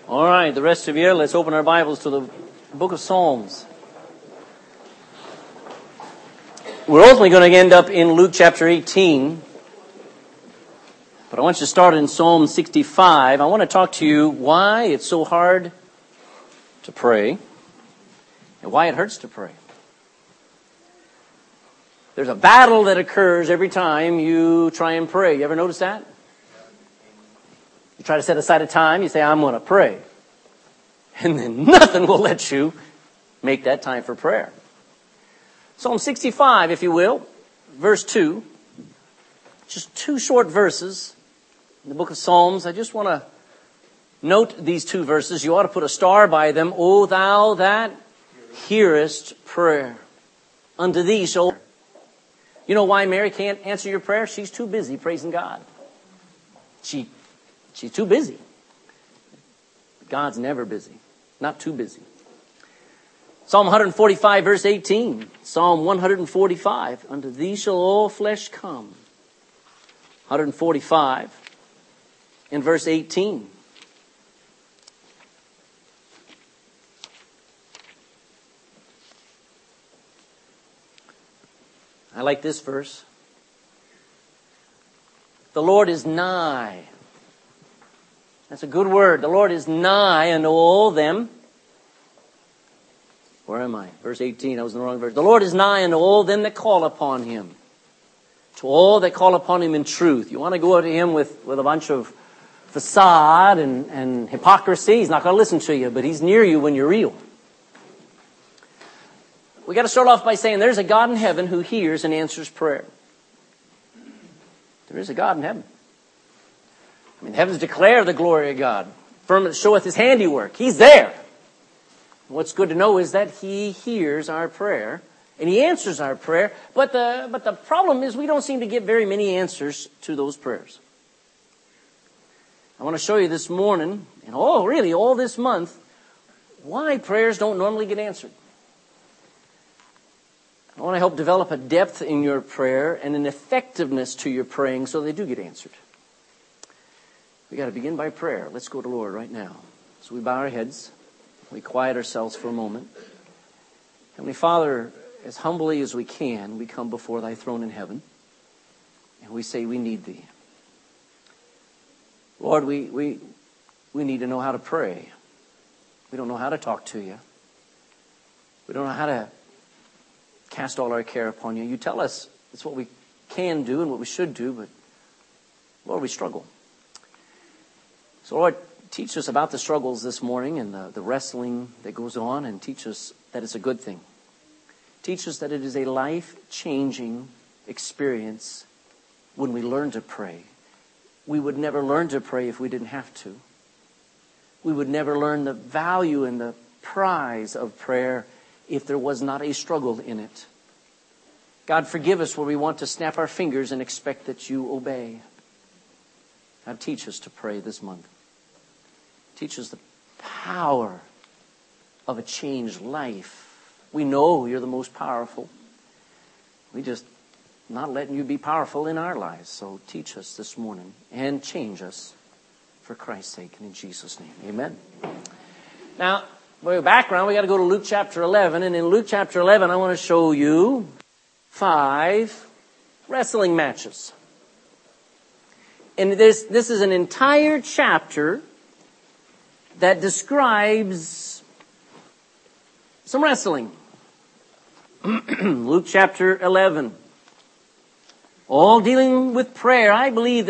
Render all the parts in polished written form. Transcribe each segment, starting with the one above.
All right, the rest of you, let's open our Bibles to the book of Psalms. We're ultimately going to end up in Luke chapter 18. But I want you to start in Psalm 65. I want to talk to you why it's so hard to pray and why it hurts to pray. There's a battle that occurs every time you try and pray. You ever notice that? You try to set aside a time, you say, I'm going to pray. And then nothing will let you make that time for prayer. Psalm 65, if you will, verse 2. Just two short verses in the book of Psalms. I just want to note these two verses. You ought to put a star by them. O thou that hearest prayer, unto thee shall... You know why Mary can't answer your prayer? She's too busy praising God. She's too busy. God's never busy. Not too busy. Psalm 145, verse 18. Psalm 145. Unto thee shall all flesh come. 145 in verse 18. I like this verse. The Lord is nigh. That's a good word. The Lord is nigh unto all them. Where am I? Verse 18. I was in the wrong verse. The Lord is nigh unto all them that call upon Him. To all that call upon Him in truth. You want to go to Him with a bunch of facade and hypocrisy, He's not going to listen to you, but He's near you when you're real. We got to start off by saying there's a God in heaven who hears and answers prayer. There is a God in heaven. I mean, the heavens declare the glory of God. Firmament showeth His handiwork. He's there. What's good to know is that He hears our prayer and He answers our prayer. But the problem is we don't seem to get very many answers to those prayers. I want to show you this morning, and really all this month, why prayers don't normally get answered. I want to help develop a depth in your prayer and an effectiveness to your praying so they do get answered. We got to begin by prayer. Let's go to the Lord right now. So we bow our heads. We quiet ourselves for a moment. Heavenly Father, as humbly as we can, we come before Thy throne in heaven. And we say we need Thee. Lord, we need to know how to pray. We don't know how to talk to You. We don't know how to cast all our care upon You. You tell us it's what we can do and what we should do, but Lord, we struggle. So Lord, teach us about the struggles this morning and the wrestling that goes on, and teach us that it's a good thing. Teach us that it is a life-changing experience when we learn to pray. We would never learn to pray if we didn't have to. We would never learn the value and the prize of prayer if there was not a struggle in it. God, forgive us where we want to snap our fingers and expect that You obey. God, teach us to pray this month. Teach us the power of a changed life. We know You're the most powerful. We just not letting You be powerful in our lives. So teach us this morning and change us for Christ's sake and in Jesus' name. Amen. Now, for background, we got to go to Luke chapter 11. And in Luke chapter 11, I want to show you 5 wrestling matches. And this is an entire chapter that describes some wrestling. Luke chapter 11. All dealing with prayer. I believe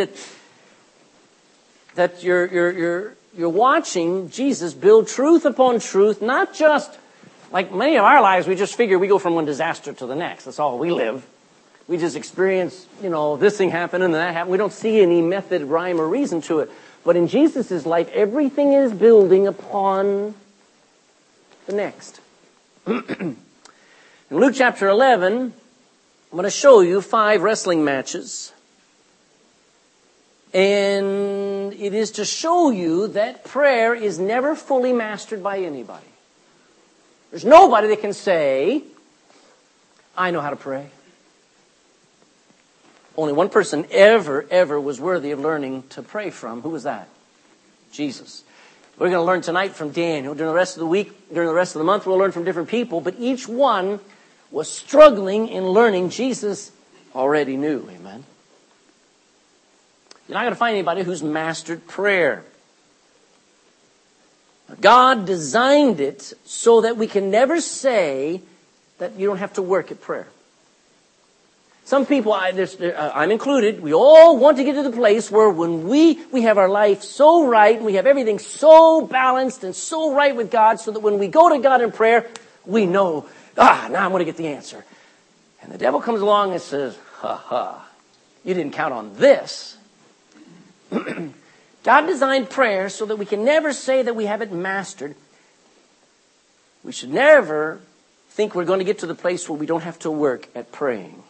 that you're watching Jesus build truth upon truth, not just like many of our lives, we just figure we go from one disaster to the next. That's all we live. We just experience, this thing happened and that happened. We don't see any method, rhyme, or reason to it. But in Jesus' life, everything is building upon the next. In Luke chapter 11, I'm going to show you 5 wrestling matches. And it is to show you that prayer is never fully mastered by anybody. There's nobody that can say, I know how to pray. Only one person ever was worthy of learning to pray from. Who was that? Jesus. We're going to learn tonight from Daniel. During the rest of the week, during the rest of the month, we'll learn from different people. But each one was struggling in learning Jesus already knew. Amen. You're not going to find anybody who's mastered prayer. God designed it so that we can never say that you don't have to work at prayer. Some people, I'm included, we all want to get to the place where when we have our life so right, and we have everything so balanced and so right with God, so that when we go to God in prayer, we know, now I'm going to get the answer. And the devil comes along and says, you didn't count on this. God designed prayer so that we can never say that we have it mastered. We should never think we're going to get to the place where we don't have to work at praying.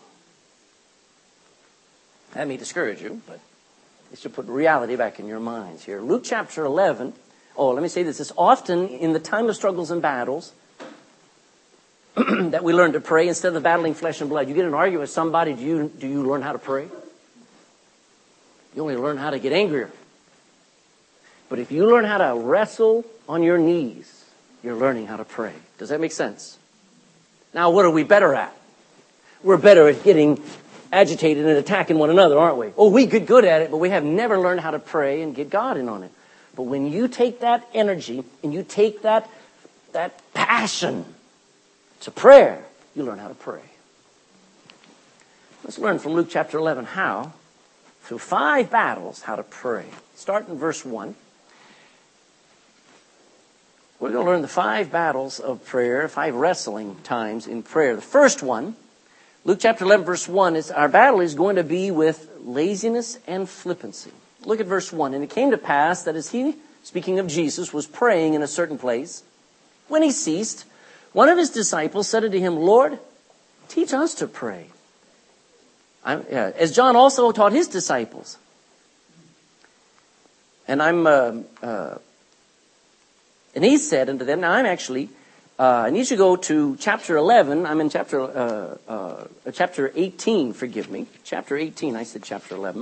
That may discourage you, but it should put reality back in your minds here. Luke chapter 11. Let me say this. It's often in the time of struggles and battles that we learn to pray instead of battling flesh and blood. You get in an argument with somebody, do you learn how to pray? You only learn how to get angrier. But if you learn how to wrestle on your knees, you're learning how to pray. Does that make sense? Now, what are we better at? We're better at getting agitated and attacking one another, aren't we? We get good at it, but we have never learned how to pray and get God in on it. But when you take that energy and you take that passion to prayer, you learn how to pray. Let's learn from Luke chapter 11 how, through 5 battles, how to pray. Start in verse 1. We're going to learn the 5 battles of prayer, 5 wrestling times in prayer. The first one, Luke chapter 11, verse 1, our battle is going to be with laziness and flippancy. Look at verse 1. And it came to pass that as he, speaking of Jesus, was praying in a certain place, when he ceased, one of his disciples said unto him, Lord, teach us to pray, as John also taught his disciples. And and he said unto them, now I'm actually, I need you to go to chapter 11. I'm in chapter 18, forgive me. Chapter 18, I said chapter 11.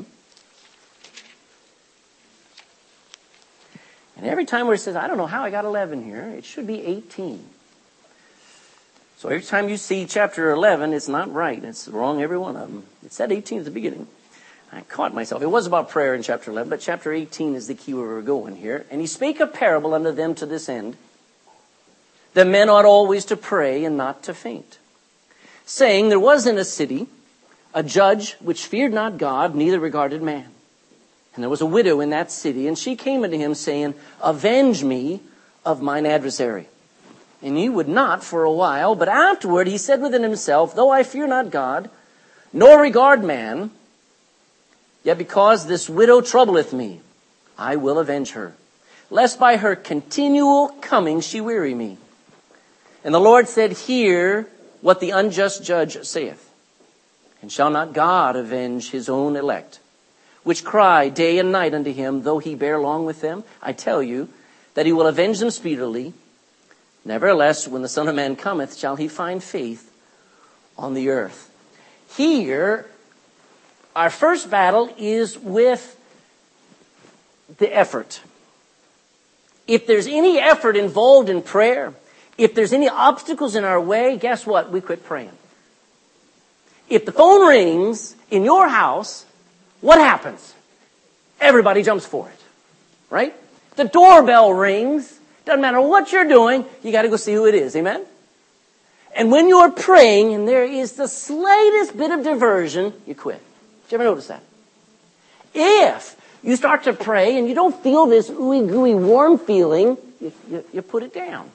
And every time where it says, I don't know how I got 11 here, it should be 18. So every time you see chapter 11, it's not right. It's wrong, every one of them. It said 18 at the beginning. I caught myself. It was about prayer in chapter 11, but chapter 18 is the key where we're going here. And he spake a parable unto them to this end, that men ought always to pray and not to faint, saying, there was in a city a judge which feared not God, neither regarded man. And there was a widow in that city, and she came unto him, saying, avenge me of mine adversary. And he would not for a while, but afterward he said within himself, though I fear not God, nor regard man, yet because this widow troubleth me, I will avenge her, lest by her continual coming she weary me. And the Lord said, hear what the unjust judge saith. And shall not God avenge his own elect, which cry day and night unto him, though he bear long with them? I tell you that he will avenge them speedily. Nevertheless, when the Son of Man cometh, shall he find faith on the earth? Here, our first battle is with the effort. If there's any effort involved in prayer, if there's any obstacles in our way, guess what? We quit praying. If the phone rings in your house, what happens? Everybody jumps for it, right? The doorbell rings. Doesn't matter what you're doing, you got to go see who it is. Amen? And when you're praying and there is the slightest bit of diversion, you quit. Did you ever notice that? If you start to pray and you don't feel this ooey gooey warm feeling, you put it down.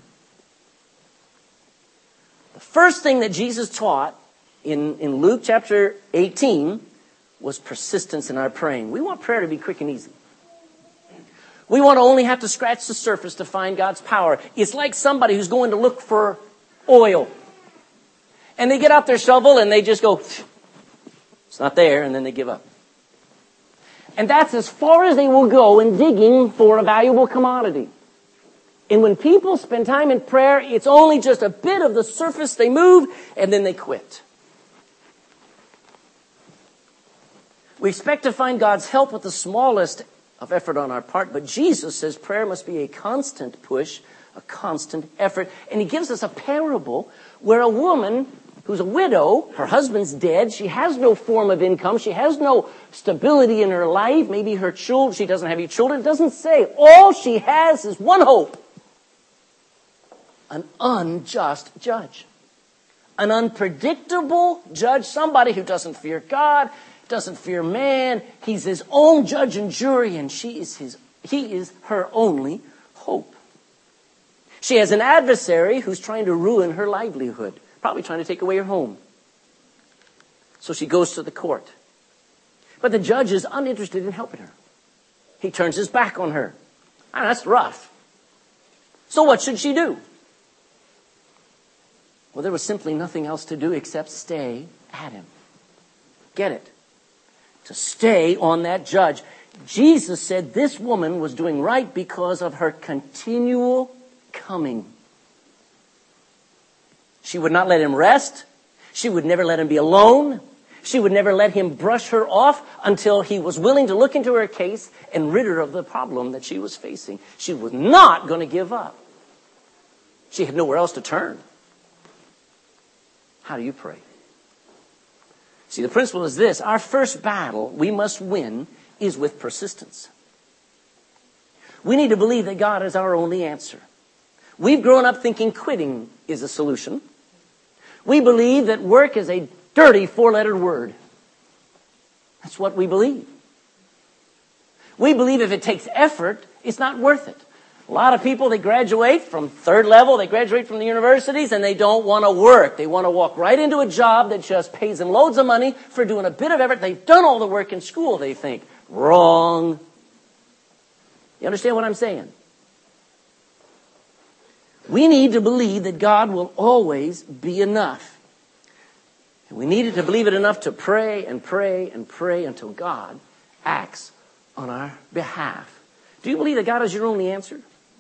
The first thing that Jesus taught in Luke chapter 18 was persistence in our praying. We want prayer to be quick and easy. We want to only have to scratch the surface to find God's power. It's like somebody who's going to look for oil. And they get out their shovel and they just go, it's not there, and then they give up. And that's as far as they will go in digging for a valuable commodity. And when people spend time in prayer, it's only just a bit of the surface they move, and then they quit. We expect to find God's help with the smallest of effort on our part. But Jesus says prayer must be a constant push, a constant effort. And he gives us a parable where a woman who's a widow, her husband's dead, she has no form of income, she has no stability in her life, maybe her children, she doesn't have any children, it doesn't say. All she has is one hope. An unjust judge. An unpredictable judge, somebody who doesn't fear God, doesn't fear man. He's his own judge and jury, and he is her only hope. She has an adversary who's trying to ruin her livelihood, probably trying to take away her home. So she goes to the court. But the judge is uninterested in helping her. He turns his back on her. That's rough. So what should she do? Well, there was simply nothing else to do except stay at him. Get it? To stay on that judge. Jesus said this woman was doing right because of her continual coming. She would not let him rest. She would never let him be alone. She would never let him brush her off until he was willing to look into her case and rid her of the problem that she was facing. She was not going to give up. She had nowhere else to turn. How do you pray? See, the principle is this. Our first battle we must win is with persistence. We need to believe that God is our only answer. We've grown up thinking quitting is a solution. We believe that work is a dirty four-lettered word. That's what we believe. We believe if it takes effort, it's not worth it. A lot of people, they graduate from third level, they graduate from the universities, and they don't want to work. They want to walk right into a job that just pays them loads of money for doing a bit of effort. They've done all the work in school, they think. Wrong. You understand what I'm saying? We need to believe that God will always be enough. And we needed to believe it enough to pray and pray and pray until God acts on our behalf. Do you believe that God is your only answer?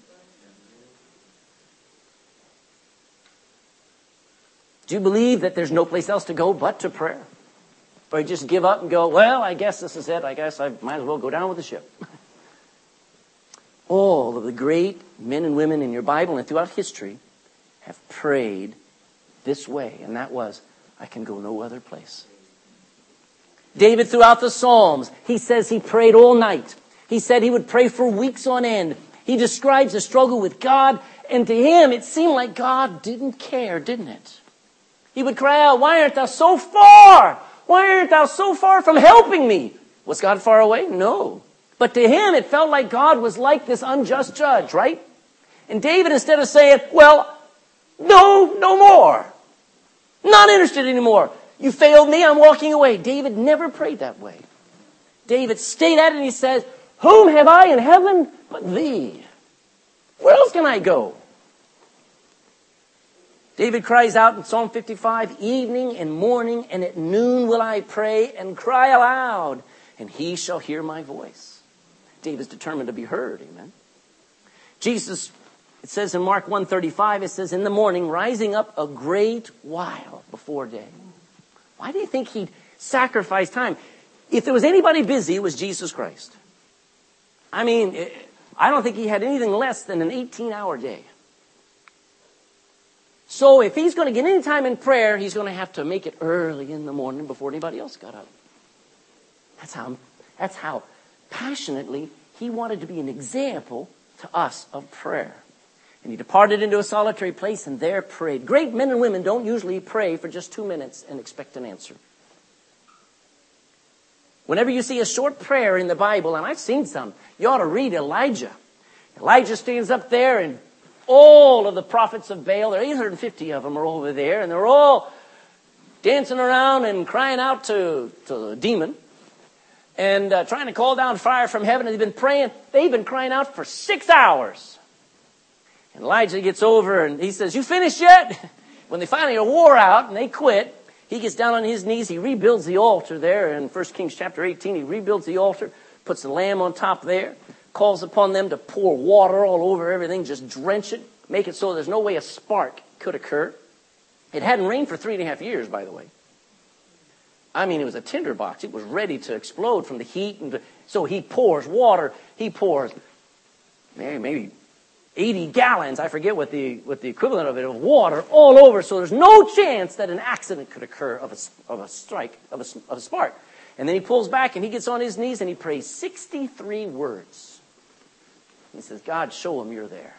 Do you believe that there's no place else to go but to prayer? Or you just give up and go, well, I guess this is it. I guess I might as well go down with the ship. All of the great men and women in your Bible and throughout history have prayed this way. And that was, I can go no other place. David, throughout the Psalms, he says he prayed all night. He said he would pray for weeks on end. He describes the struggle with God. And to him, it seemed like God didn't care, didn't it? He would cry out, why art thou so far? Why art thou so far from helping me? Was God far away? No. But to him, it felt like God was like this unjust judge, right? And David, instead of saying, well, no more. Not interested anymore. You failed me, I'm walking away. David never prayed that way. David stayed at it and he says, whom have I in heaven but thee? Where else can I go? David cries out in Psalm 55, evening and morning and at noon will I pray and cry aloud, and he shall hear my voice. David's determined to be heard, amen. Jesus, it says in Mark 1:35, it says, in the morning, rising up a great while before day. Why do you think he'd sacrifice time? If there was anybody busy, it was Jesus Christ. I mean, I don't think he had anything less than an 18-hour day. So if he's going to get any time in prayer, he's going to have to make it early in the morning before anybody else got up. That's how passionately he wanted to be an example to us of prayer. And he departed into a solitary place and there prayed. Great men and women don't usually pray for just 2 minutes and expect an answer. Whenever you see a short prayer in the Bible, and I've seen some, you ought to read Elijah. Elijah stands up there and all of the prophets of Baal, there are 850 of them are over there, and they're all dancing around and crying out to the demon and trying to call down fire from heaven. And they've been praying. They've been crying out for 6 hours. And Elijah gets over and he says, you finished yet? When they finally are wore out and they quit, he gets down on his knees. He rebuilds the altar there in 1 Kings chapter 18. He rebuilds the altar, puts the lamb on top there, calls upon them to pour water all over everything, just drench it, make it so there's no way a spark could occur. It hadn't rained for 3.5 years, by the way. I mean, it was a tinderbox. It was ready to explode from the heat. So he pours water. He pours maybe 80 gallons, I forget what the equivalent of it, of water all over. So there's no chance that an accident could occur of a spark. And then he pulls back and he gets on his knees and he prays 63 words. He says, God, show him you're there.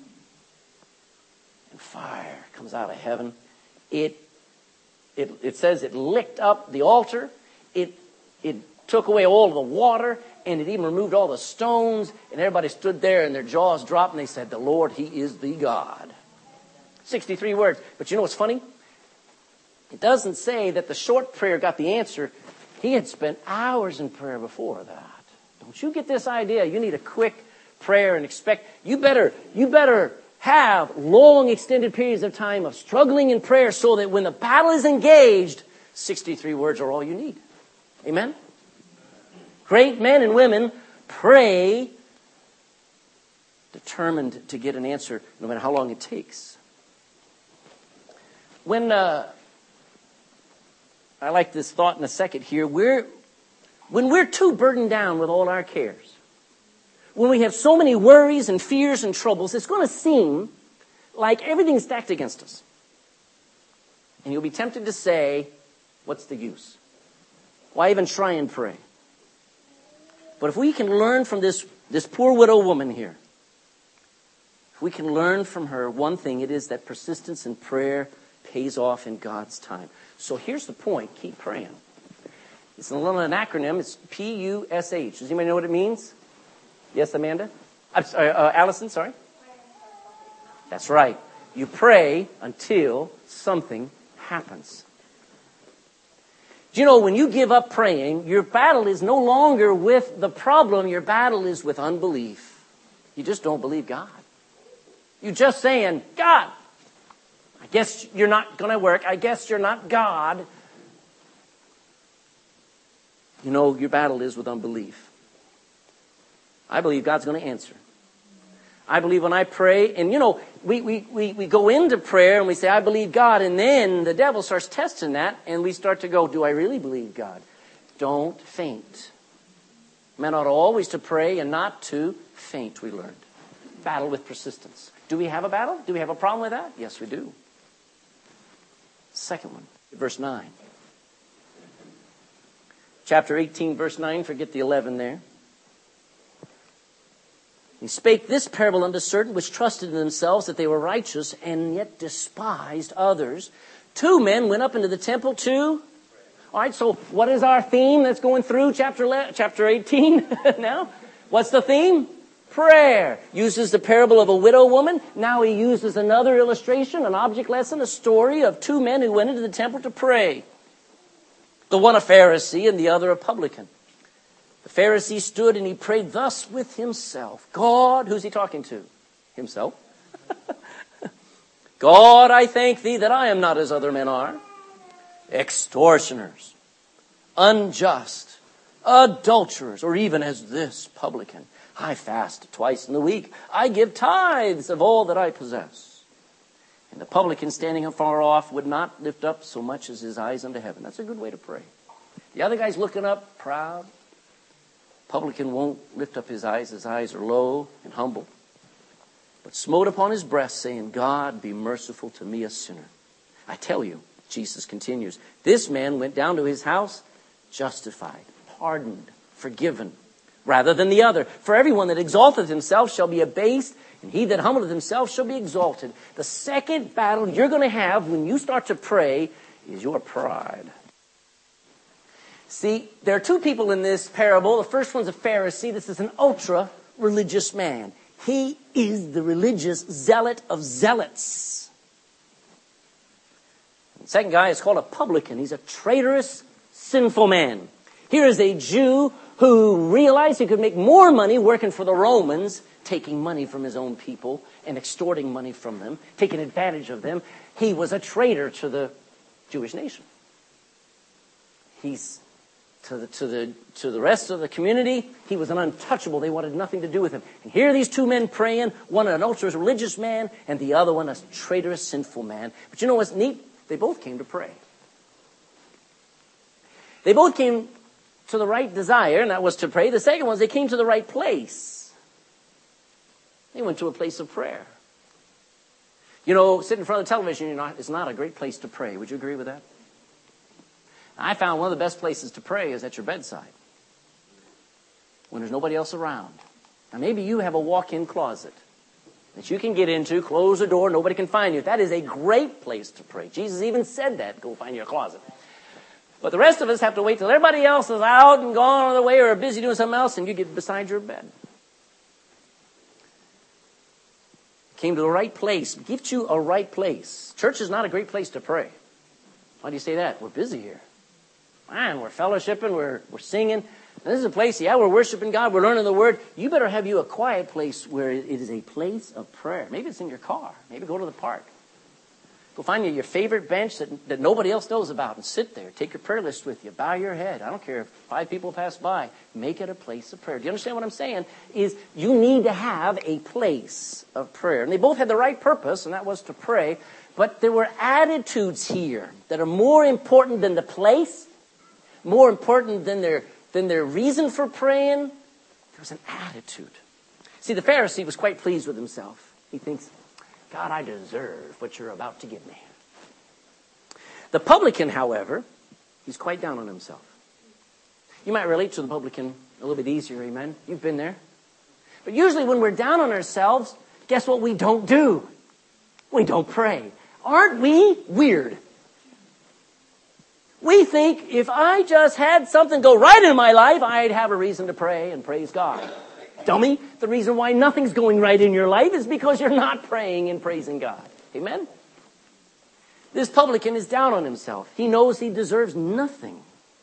And fire comes out of heaven. It says it licked up the altar. It took away all of the water, and it even removed all the stones. And everybody stood there, and their jaws dropped, and they said, the Lord, He is the God. 63 words. But you know what's funny? It doesn't say that the short prayer got the answer. He had spent hours in prayer before that. Don't you get this idea? You need a quick prayer and expect. You better have long extended periods of time of struggling in prayer so that when the battle is engaged, 63 words are all you need. Amen? Great men and women pray determined to get an answer no matter how long it takes. When I like this thought in a second here, when we're too burdened down with all our cares, when we have so many worries and fears and troubles, it's going to seem like everything's stacked against us. And you'll be tempted to say, what's the use? Why even try and pray? But if we can learn from this poor widow woman here, if we can learn from her one thing, it is that persistence in prayer pays off in God's time. So here's the point. Keep praying. It's a little acronym. It's PUSH. Does anybody know what it means? Yes, Amanda? I'm sorry, Allison, sorry. That's right. You pray until something happens. Do you know, when you give up praying, your battle is no longer with the problem. Your battle is with unbelief. You just don't believe God. You're just saying, God, I guess you're not going to work. I guess you're not God. You know, your battle is with unbelief. I believe God's going to answer. I believe when I pray, and you know, we go into prayer and we say, I believe God, and then the devil starts testing that, and we start to go, do I really believe God? Don't faint. Men ought always to pray and not to faint, we learned. Battle with persistence. Do we have a battle? Do we have a problem with that? Yes, we do. Second one, verse 9. Chapter 18, verse 9, forget the 11 there. He spake this parable unto certain which trusted in themselves that they were righteous and yet despised others. 2 men went up into the temple to... All right, so what is our theme that's going through chapter 18 now? What's the theme? Prayer. Uses the parable of a widow woman. Now he uses another illustration, an object lesson, a story of 2 men who went into the temple to pray. The one a Pharisee and the other a publican. The Pharisee stood and he prayed thus with himself. God, who's he talking to? Himself. God, I thank thee that I am not as other men are. Extortioners, unjust, adulterers, or even as this publican. I fast twice in the week. I give tithes of all that I possess. And the publican standing afar off would not lift up so much as his eyes unto heaven. That's a good way to pray. The other guy's looking up, proud. Publican won't lift up his eyes are low and humble. But smote upon his breast, saying, God, be merciful to me, a sinner. I tell you, Jesus continues, this man went down to his house justified, pardoned, forgiven, rather than the other. For everyone that exalteth himself shall be abased, and he that humbleth himself shall be exalted. The second battle you're going to have when you start to pray is your pride. See, there are 2 people in this parable. The first one's a Pharisee. This is an ultra-religious man. He is the religious zealot of zealots. The second guy is called a publican. He's a traitorous, sinful man. Here is a Jew who realized he could make more money working for the Romans, taking money from his own people and extorting money from them, taking advantage of them. He was a traitor to the Jewish nation. He's to the rest of the community, he was an untouchable. They wanted nothing to do with him. And here are these 2 men praying, one an ultra-religious man and the other one a traitorous, sinful man. But you know what's neat? They both came to pray. They both came to the right desire, and that was to pray. The second was they came to the right place. They went to a place of prayer. You know, sitting in front of the television is not a great place to pray. Would you agree with that? I found one of the best places to pray is at your bedside, when there's nobody else around. Now, maybe you have a walk-in closet that you can get into, close the door, nobody can find you. That is a great place to pray. Jesus even said that, go find your closet. But the rest of us have to wait till everybody else is out and gone on their way or are busy doing something else, and you get beside your bed. Came to the right place. Gives you a right place. Church is not a great place to pray. Why do you say that? We're busy here. Man, we're fellowshipping, we're singing. And this is a place, we're worshiping God, we're learning the Word. You better have you a quiet place where it is a place of prayer. Maybe it's in your car. Maybe go to the park. Go find your favorite bench that nobody else knows about and sit there. Take your prayer list with you. Bow your head. I don't care if 5 people pass by. Make it a place of prayer. Do you understand what I'm saying? Is you need to have a place of prayer. And they both had the right purpose, and that was to pray. But there were attitudes here that are more important than the place, more important than their reason for praying. There was an attitude. See, the Pharisee was quite pleased with himself. He thinks, God, I deserve what you're about to give me. The publican, however, he's quite down on himself. You might relate to the publican a little bit easier, amen? You've been there. But usually when we're down on ourselves, guess what we don't do? We don't pray. Aren't we weird? We think if I just had something go right in my life, I'd have a reason to pray and praise God. Dummy, the reason why nothing's going right in your life is because you're not praying and praising God. Amen? This publican is down on himself. He knows he deserves nothing.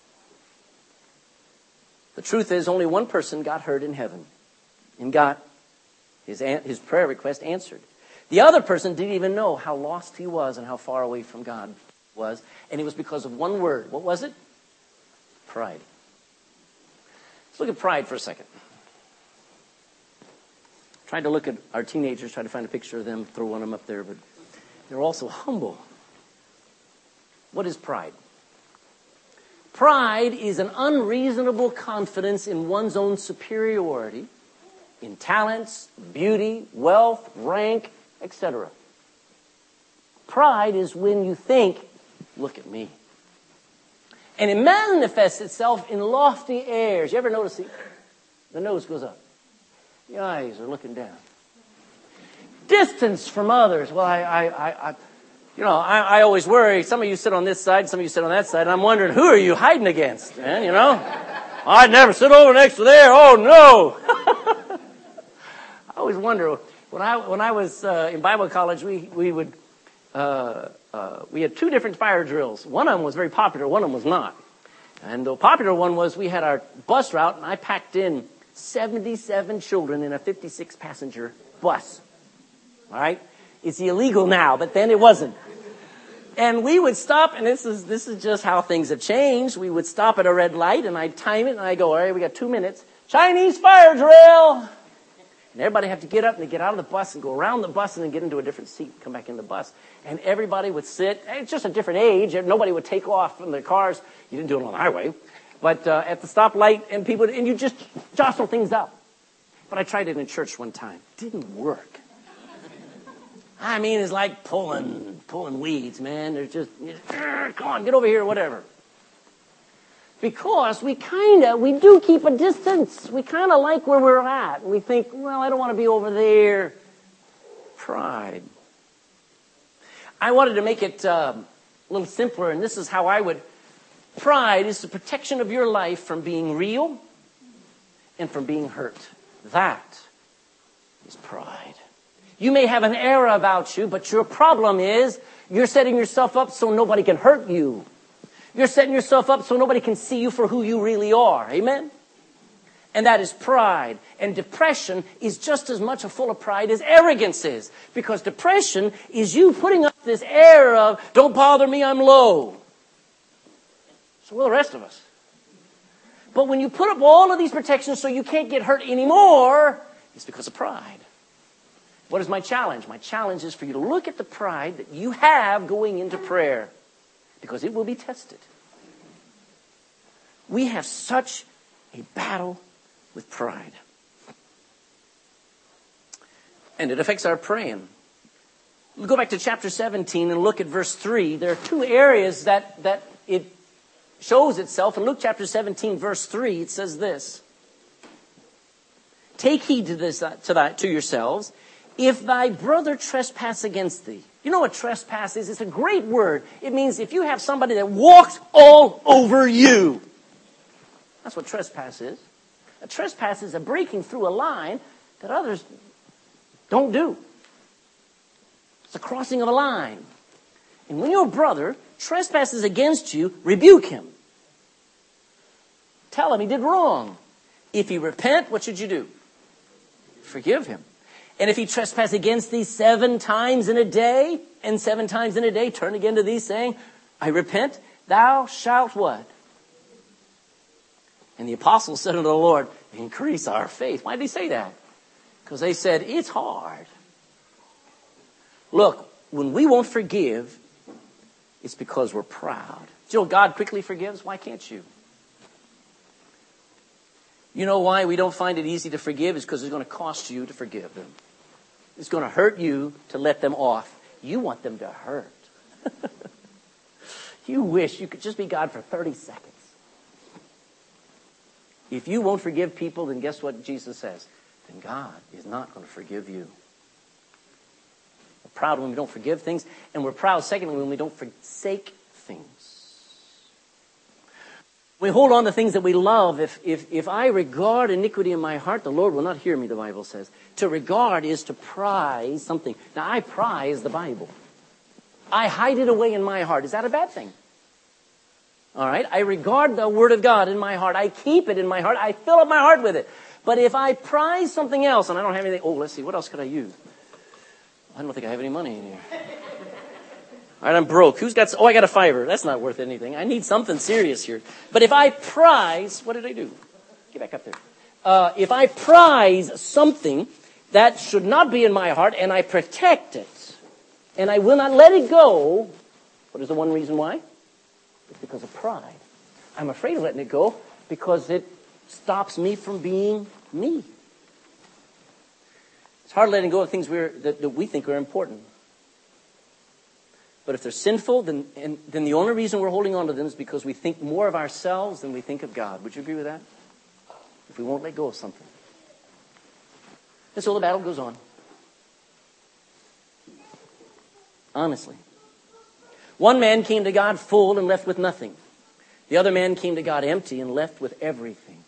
The truth is, only one person got heard in heaven and got his prayer request answered. The other person didn't even know how lost he was and how far away from God was. And it was because of one word. What was it? Pride. Let's look at pride for a second. Tried to look at our teenagers, tried to find a picture of them, throw one of them up there, but they're also humble. What is pride? Pride is an unreasonable confidence in one's own superiority, in talents, beauty, wealth, rank, etc. Pride is when you think, look at me. And it manifests itself in lofty airs. You ever notice the nose goes up? The eyes are looking down. Distance from others. Well, I always worry. Some of you sit on this side, some of you sit on that side, and I'm wondering, who are you hiding against? Man, I'd never sit over next to there. Oh, no. I always wonder, when I was in Bible college, we had 2 different fire drills. One of them was very popular, one of them was not. And the popular one was we had our bus route, and I packed in 77 children in a 56-passenger bus. All right? It's illegal now, but then it wasn't. And we would stop, and this is just how things have changed. We would stop at a red light, and I'd time it, and I'd go, all right, we got 2 minutes. Chinese fire drill! And everybody had to get up and get out of the bus and go around the bus and then get into a different seat and come back in the bus. And everybody would sit. It's just a different age. Nobody would take off from their cars. You didn't do it on the highway. But at the stoplight, and you just jostle things up. But I tried it in church one time. Didn't work. I mean, it's like pulling weeds, man. There's just, come on, get over here, whatever. Because we do keep a distance. We kind of like where we're at. We think, well, I don't want to be over there. Pride. I wanted to make it a little simpler, and this is how I would. Pride is the protection of your life from being real and from being hurt. That is pride. You may have an air about you, but your problem is you're setting yourself up so nobody can hurt you. You're setting yourself up so nobody can see you for who you really are. Amen? And that is pride. And depression is just as much full of pride as arrogance is. Because depression is you putting up this air of, don't bother me, I'm low. So will the rest of us. But when you put up all of these protections so you can't get hurt anymore, it's because of pride. What is my challenge? My challenge is for you to look at the pride that you have going into prayer. Because it will be tested. We have such a battle with pride. And it affects our praying. We'll go back to chapter 17 and look at verse 3. There are two areas that it shows itself. In Luke chapter 17, verse 3, it says this. Take heed to this, to yourselves. If thy brother trespass against thee. You know what trespass is? It's a great word. It means if you have somebody that walks all over you. That's what trespass is. A trespass is a breaking through a line that others don't do. It's a crossing of a line. And when your brother trespasses against you, rebuke him. Tell him he did wrong. If he repent, what should you do? Forgive him. And if he trespass against thee 7 times in a day, and 7 times in a day turn again to thee, saying, I repent, thou shalt what? And the apostles said unto the Lord, increase our faith. Why did he say that? Because they said, it's hard. Look, when we won't forgive, it's because we're proud. You know, God quickly forgives. Why can't you? You know why we don't find it easy to forgive? Is because it's going to cost you to forgive them. It's going to hurt you to let them off. You want them to hurt. You wish you could just be God for 30 seconds. If you won't forgive people, then guess what Jesus says? Then God is not going to forgive you. We're proud when we don't forgive things, and we're proud, secondly, when we don't forsake things. We hold on to things that we love. If I regard iniquity in my heart, the Lord will not hear me, the Bible says. To regard is to prize something. Now, I prize the Bible. I hide it away in my heart. Is that a bad thing? All right? I regard the Word of God in my heart. I keep it in my heart. I fill up my heart with it. But if I prize something else, and I don't have anything, let's see, what else could I use? I don't think I have any money in here. All right, I'm broke. Who's got, I got a fiver. That's not worth anything. I need something serious here. But if I prize, what did I do? Get back up there. If I prize something that should not be in my heart and I protect it and I will not let it go, what is the one reason why? It's because of pride. I'm afraid of letting it go because it stops me from being me. It's hard letting go of things that we think are important. But if they're sinful, then the only reason we're holding on to them is because we think more of ourselves than we think of God. Would you agree with that? If we won't let go of something. And so the battle goes on. Honestly. One man came to God full and left with nothing. The other man came to God empty and left with everything.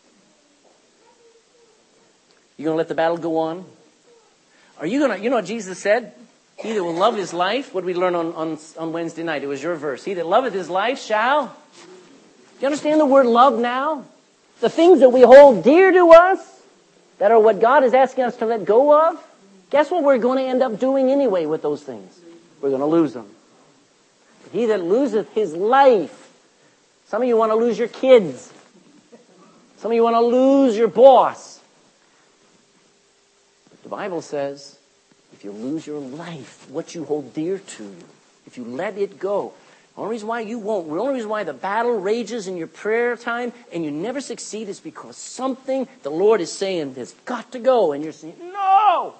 You going to let the battle go on? Are you going to, you know what Jesus said? He that will love his life, what did we learn on Wednesday night? It was your verse. He that loveth his life shall. Do you understand the word love now? The things that we hold dear to us, that are what God is asking us to let go of, guess what we're going to end up doing anyway with those things? We're going to lose them. He that loseth his life. Some of you want to lose your kids. Some of you want to lose your boss. But the Bible says, if you lose your life, what you hold dear to you, if you let it go, the only reason why you won't, the only reason why the battle rages in your prayer time and you never succeed is because something the Lord is saying has got to go, and you're saying, no!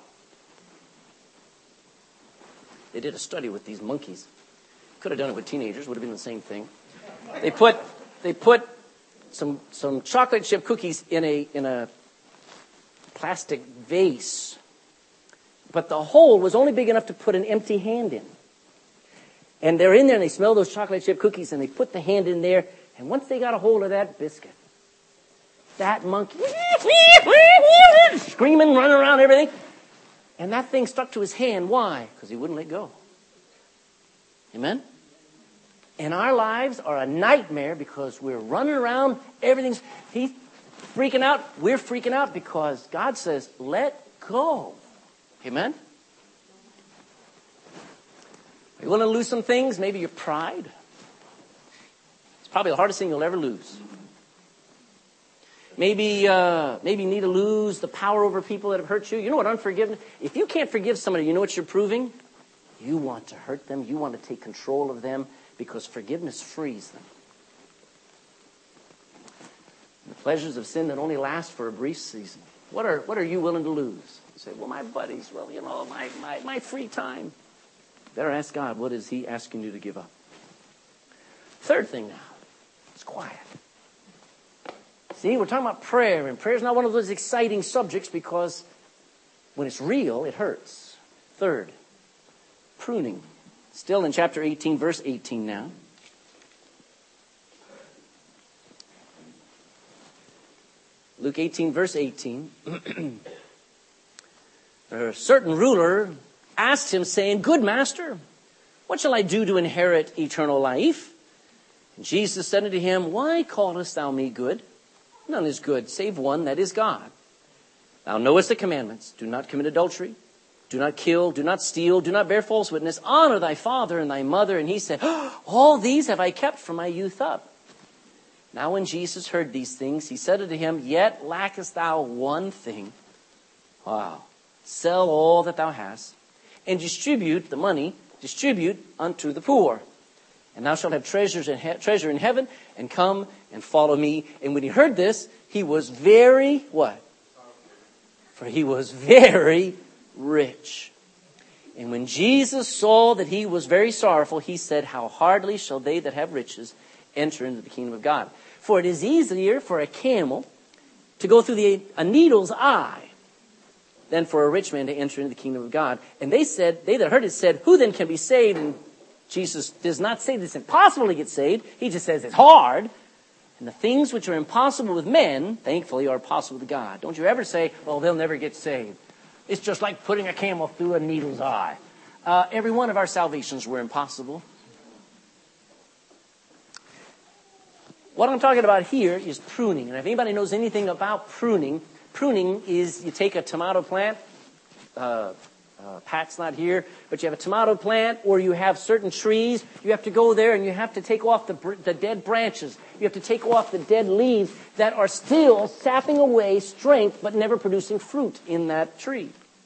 They did a study with these monkeys. Could have done it with teenagers, would have been the same thing. They put some chocolate chip cookies in a plastic vase. But the hole was only big enough to put an empty hand in. And they're in there and they smell those chocolate chip cookies and they put the hand in there. And once they got a hold of that biscuit, that monkey, screaming, running around, everything. And that thing stuck to his hand. Why? Because he wouldn't let go. Amen? And our lives are a nightmare because we're running around, he's freaking out. We're freaking out because God says, let go. Amen? You want to lose some things? Maybe your pride. It's probably the hardest thing you'll ever lose. Maybe you need to lose the power over people that have hurt you. You know what unforgiveness? If you can't forgive somebody, you know what you're proving? You want to hurt them. You want to take control of them because forgiveness frees them. Pleasures of sin that only last for a brief season. What are you willing to lose? You say, well, my buddies, well, my free time. Better ask God, what is he asking you to give up? Third thing now, it's quiet. See, we're talking about prayer, and prayer is not one of those exciting subjects because when it's real, it hurts. Third, pruning. Still in chapter 18, verse 18 now. Luke 18, verse 18. A certain ruler asked him, saying, Good master, what shall I do to inherit eternal life? And Jesus said unto him, Why callest thou me good? None is good, save one, that is God. Thou knowest the commandments. Do not commit adultery. Do not kill. Do not steal. Do not bear false witness. Honor thy father and thy mother. And he said, All these have I kept from my youth up. Now when Jesus heard these things, he said unto him, Yet lackest thou one thing. Wow. Sell all that thou hast, and distribute the money, distribute unto the poor. And thou shalt have treasure in heaven, and come and follow me. And when he heard this, he was very, what? For he was very rich. And when Jesus saw that he was very sorrowful, he said, How hardly shall they that have riches enter into the kingdom of God? For it is easier for a camel to go through a needle's eye than for a rich man to enter into the kingdom of God. And they that heard it said, Who then can be saved? And Jesus does not say that it's impossible to get saved. He just says it's hard. And the things which are impossible with men, thankfully, are possible with God. Don't you ever say, well, they'll never get saved. It's just like putting a camel through a needle's eye. Every one of our salvations were impossible. What I'm talking about here is pruning. And if anybody knows anything about pruning, pruning is you take a tomato plant. Pat's not here, but you have a tomato plant, or you have certain trees. You have to go there and you have to take off the dead branches. You have to take off the dead leaves that are still sapping away strength but never producing fruit in that tree.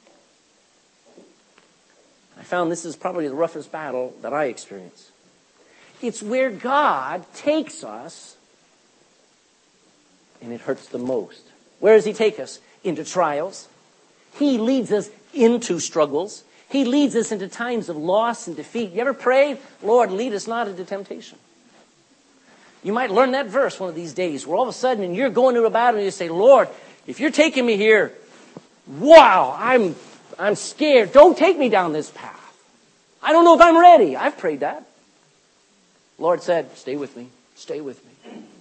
I found this is probably the roughest battle that I experience. It's where God takes us and it hurts the most. Where does he take us? Into trials. He leads us into struggles. He leads us into times of loss and defeat. You ever prayed, Lord, lead us not into temptation? You might learn that verse one of these days where all of a sudden you're going to a battle and you say, Lord, if you're taking me here, wow, I'm scared. Don't take me down this path. I don't know if I'm ready. I've prayed that. Lord said, stay with me. Stay with me.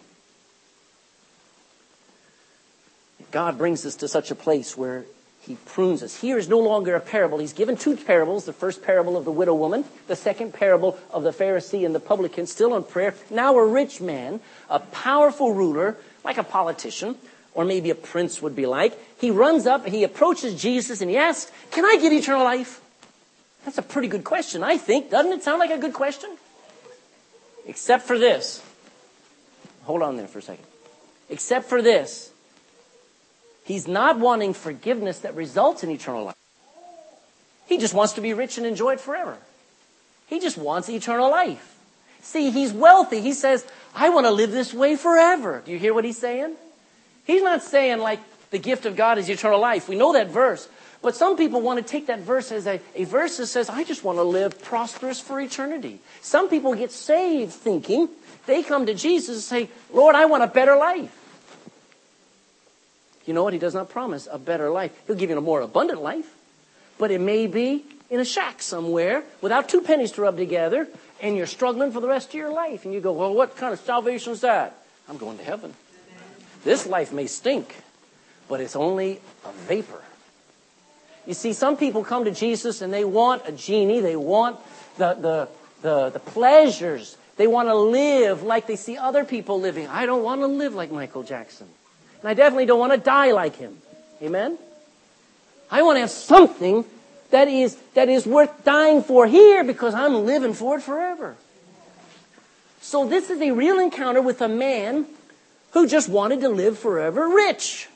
God brings us to such a place where he prunes us. Here is no longer a parable. He's given two parables. The first parable of the widow woman. The second parable of the Pharisee and the publican, still on prayer. Now a rich man, a powerful ruler, like a politician, or maybe a prince would be like. He runs up, he approaches Jesus, and he asks, can I get eternal life? That's a pretty good question, I think. Doesn't it sound like a good question? Except for this. Hold on there for a second. Except for this. He's not wanting forgiveness that results in eternal life. He just wants to be rich and enjoy it forever. He just wants eternal life. See, he's wealthy. He says, I want to live this way forever. Do you hear what he's saying? He's not saying like the gift of God is eternal life. We know that verse. But some people want to take that verse as a verse that says, I just want to live prosperous for eternity. Some people get saved thinking, they come to Jesus and say, Lord, I want a better life. You know what? He does not promise a better life. He'll give you a more abundant life. But it may be in a shack somewhere without two pennies to rub together, and you're struggling for the rest of your life. And you go, well, what kind of salvation is that? I'm going to heaven. This life may stink, but it's only a vapor. You see, some people come to Jesus and they want a genie. They want the pleasures. They want to live like they see other people living. I don't want to live like Michael Jackson. And I definitely don't want to die like him. Amen? I want to have something that is worth dying for here because I'm living for it forever. So this is a real encounter with a man who just wanted to live forever rich.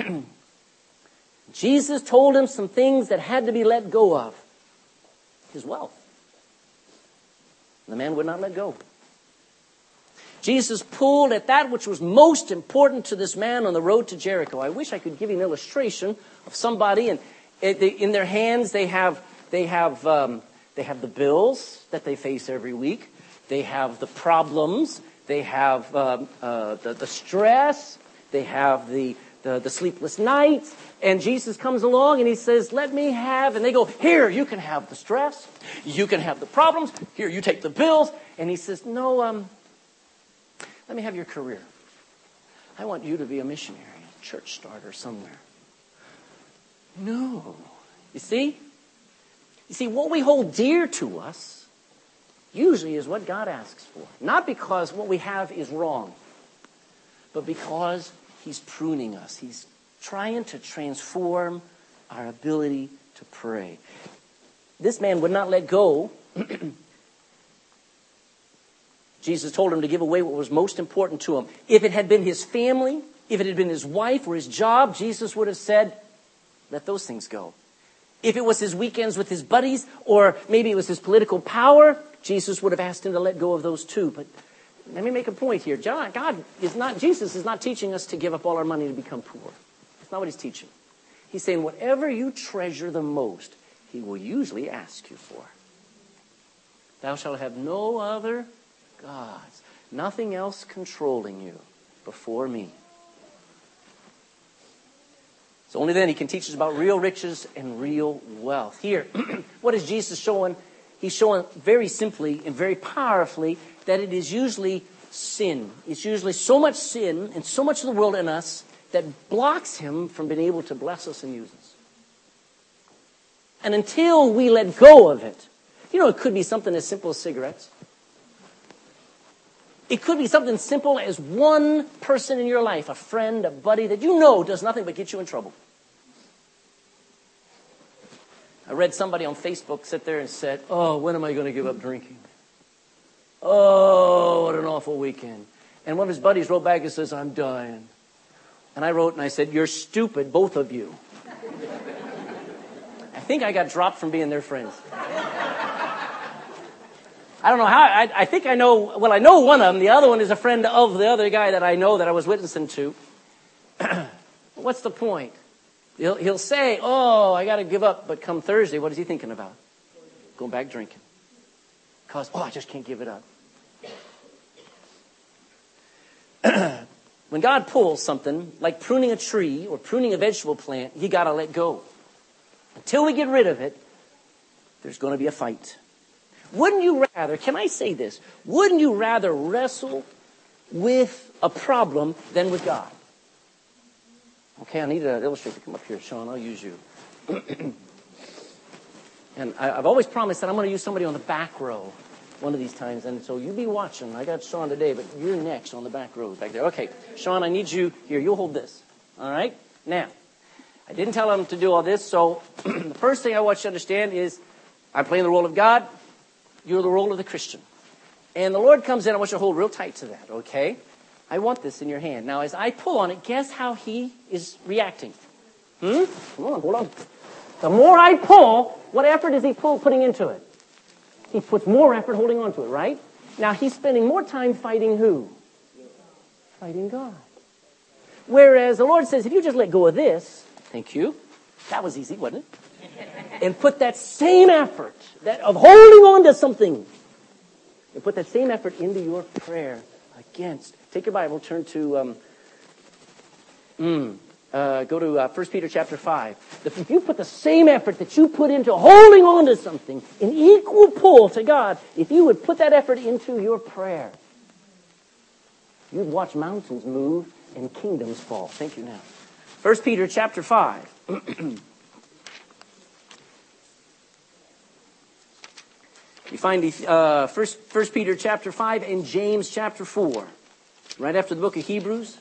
Jesus told him some things that had to be let go of. His wealth. The man would not let go. Jesus pulled at that which was most important to this man on the road to Jericho. I wish I could give you an illustration of somebody, and in their hands they have the bills that they face every week. They have the problems. They have the stress. They have the sleepless nights. And Jesus comes along and he says, let me have, and they go, here, you can have the stress. You can have the problems. Here, you take the bills. And he says, no, let me have your career. I want you to be a missionary, a church starter somewhere. No. You see, what we hold dear to us usually is what God asks for. Not because what we have is wrong, but because He's pruning us. He's trying to transform our ability to pray. This man would not let go. Jesus told him to give away what was most important to him. If it had been his family, if it had been his wife or his job, Jesus would have said, let those things go. If it was his weekends with his buddies, or maybe it was his political power, Jesus would have asked him to let go of those too. But let me make a point here. Jesus is not teaching us to give up all our money to become poor. That's not what he's teaching. He's saying whatever you treasure the most, he will usually ask you for. Thou shalt have no other gods, nothing else controlling you before me. So only then he can teach us about real riches and real wealth. Here, what is Jesus showing? He's showing very simply and very powerfully that it is usually sin. It's usually so much sin and so much of the world in us that blocks him from being able to bless us and use us. And until we let go of it, it could be something as simple as cigarettes. It could be something simple as one person in your life, a friend, a buddy that does nothing but get you in trouble. I read somebody on Facebook sit there and said, oh, when am I going to give up drinking? Oh, what an awful weekend. And one of his buddies wrote back and says, I'm dying. And I wrote and I said, you're stupid, both of you. I think I got dropped from being their friends. I don't know how. I think I know. Well, I know one of them. The other one is a friend of the other guy that I know that I was witnessing to. What's the point? He'll say, oh, I got to give up. But come Thursday, what is he thinking about? Going back drinking. Because, I just can't give it up. When God pulls something, like pruning a tree or pruning a vegetable plant, you got to let go. Until we get rid of it, there's going to be a fight. Wouldn't you rather, can I say this, wouldn't you rather wrestle with a problem than with God? Okay, I need an illustrator. Come up here, Sean. I'll use you. And I've always promised that I'm going to use somebody on the back row one of these times. And so you be watching. I got Sean today, but you're next on the back row back there. Okay, Sean, I need you here. You'll hold this. All right? Now, I didn't tell him to do all this. So the first thing I want you to understand is I'm playing the role of God. You're the role of the Christian. And the Lord comes in. I want you to hold real tight to that, okay? I want this in your hand. Now, as I pull on it, guess how he is reacting? Come on, hold on. The more I pull, what effort is he putting into it? He puts more effort holding on to it, right? Now, he's spending more time fighting who? Fighting God. Whereas the Lord says, if you just let go of this, thank you. That was easy, wasn't it? And put that same effort of holding on to something, and put that same effort into your prayer against. Take your Bible, turn to, go to 1 Peter chapter 5. If you put the same effort that you put into holding on to something, an equal pull to God, if you would put that effort into your prayer, you'd watch mountains move and kingdoms fall. Thank you now. 1 Peter chapter 5. You find 1 Peter chapter 5 and James chapter 4. Right after the book of Hebrews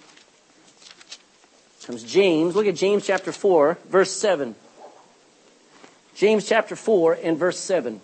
comes James. Look at James chapter 4, verse 7. James chapter 4 and verse 7.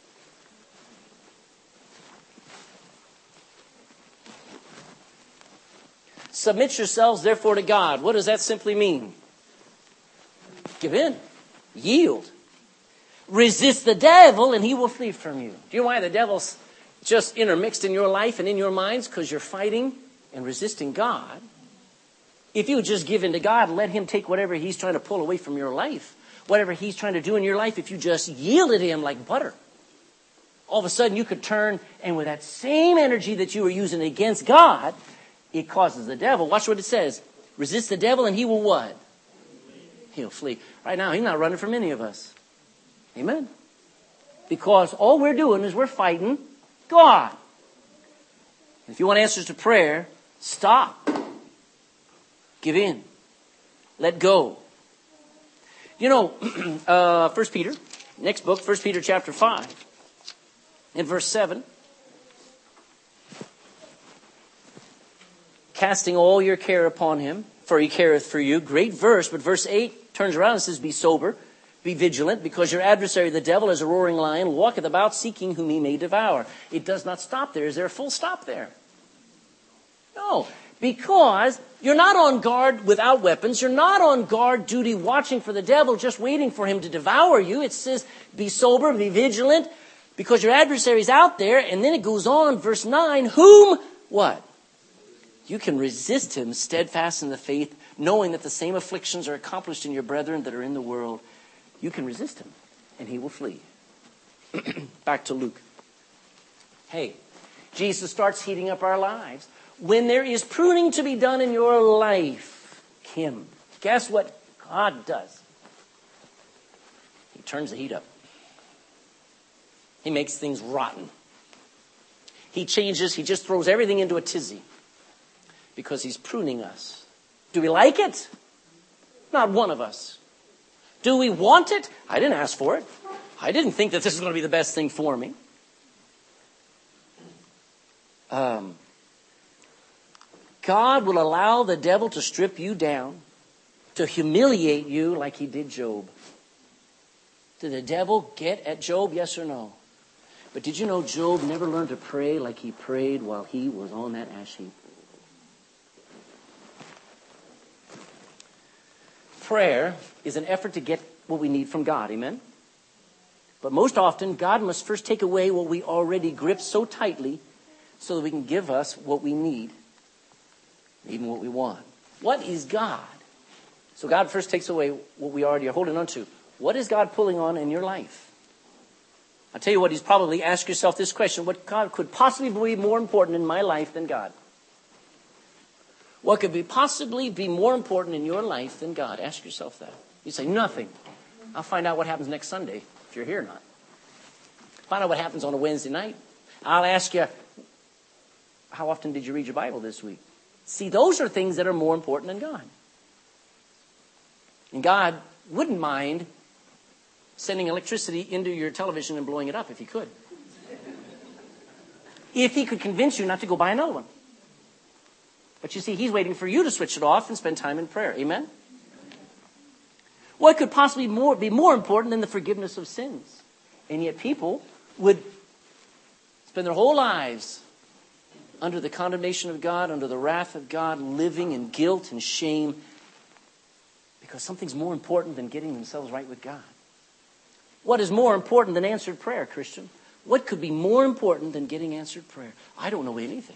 Submit yourselves therefore to God. What does that simply mean? Give in. Yield. Resist the devil and he will flee from you. Do you know why the devil's just intermixed in your life and in your minds because you're fighting and resisting God. If you just give in to God and let him take whatever he's trying to pull away from your life, whatever he's trying to do in your life, if you just yielded to him like butter, all of a sudden you could turn, and with that same energy that you were using against God, it causes the devil. Watch what it says. Resist the devil and he will what? He'll flee. Right now, he's not running from any of us. Amen. Because all we're doing is we're fighting God. If you want answers to prayer, stop. Give in. Let go. You know, 1 Peter, next book, 1 Peter chapter 5, in verse 7. Casting all your care upon him, for he careth for you. Great verse, but verse 8 turns around and says, be sober, be vigilant, because your adversary, the devil, as a roaring lion, walketh about seeking whom he may devour. It does not stop there. Is there a full stop there? No, because you're not on guard without weapons. You're not on guard duty watching for the devil, just waiting for him to devour you. It says, be sober, be vigilant, because your adversary's out there. And then it goes on, verse 9, whom, what? You can resist him steadfast in the faith, knowing that the same afflictions are accomplished in your brethren that are in the world. You can resist him, and he will flee. Back to Luke. Hey, Jesus starts heating up our lives. When there is pruning to be done in your life, Kim, guess what God does? He turns the heat up. He makes things rotten. He changes, he just throws everything into a tizzy. Because he's pruning us. Do we like it? Not one of us. Do we want it? I didn't ask for it. I didn't think that this was going to be the best thing for me. God will allow the devil to strip you down, to humiliate you like he did Job. Did the devil get at Job? Yes or no? But did you know Job never learned to pray like he prayed while he was on that ash heap? Prayer is an effort to get what we need from God. Amen? But most often, God must first take away what we already grip so tightly so that we can give us what we need, even what we want. What is God? So God first takes away what we already are holding on to. What is God pulling on in your life? I'll tell you what, he's probably asked yourself this question. What God could possibly be more important in my life than God? What could possibly be more important in your life than God? Ask yourself that. You say, nothing. I'll find out what happens next Sunday, if you're here or not. Find out what happens on a Wednesday night. I'll ask you, how often did you read your Bible this week? See, those are things that are more important than God. And God wouldn't mind sending electricity into your television and blowing it up if he could. If he could convince you not to go buy another one. But you see, he's waiting for you to switch it off and spend time in prayer. Amen? What could possibly be more important than the forgiveness of sins? And yet people would spend their whole lives under the condemnation of God, under the wrath of God, living in guilt and shame because something's more important than getting themselves right with God. What is more important than answered prayer, Christian? What could be more important than getting answered prayer? I don't know anything.